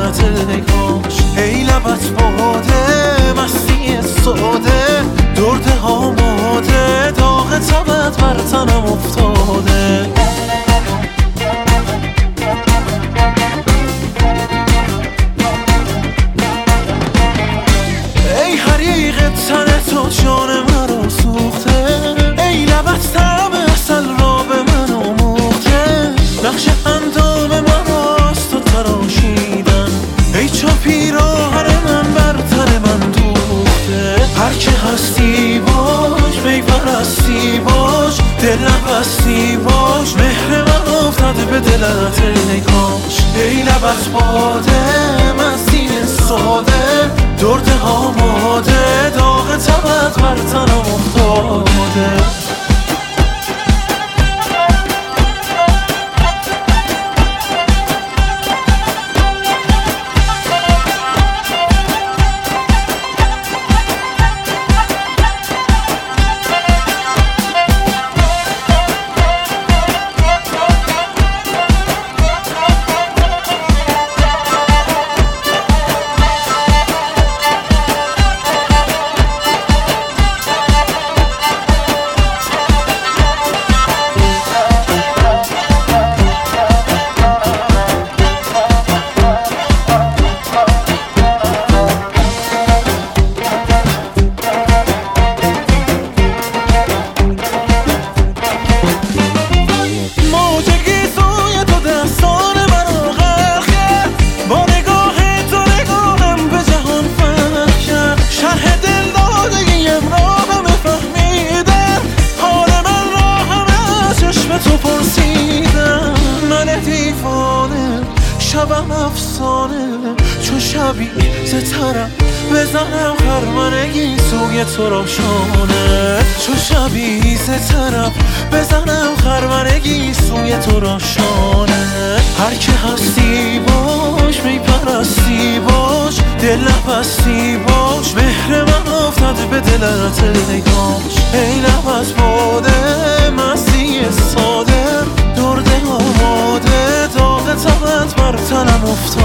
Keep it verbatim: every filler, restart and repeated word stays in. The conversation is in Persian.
دلت ای کاش. ای لبت باده مستی ساده، درد آماده، داغ تبت بر تنم افتاده. ای حریق تن تو جان مرا سوخته، ای لبت طعم عسل را به من آموخته. نقش اندام من راست و تراشیدن، ای چو پیراهن من بر تن من دوخته. هر که هستی باش، می پرستی باش، دل نبستی باش، مهر من افتاده به دلت ای کاش. ای لبت باده مستی ساده، درد آماده، داغ تبت بر تنم افتاده. شبم افسانه چو شبی سترم بزنم خرمنگی سوی تو را شانه. چو شبی سترم بزنم خرمنگی سوی تو را شانه. هر که هستی باش، می پرستی باش، دل نبستی باش، مهر من افتاده به دلت ای کاش. ای لبت باده مستی ساده، درد آماده، داغ تبت بر تنم افتاده.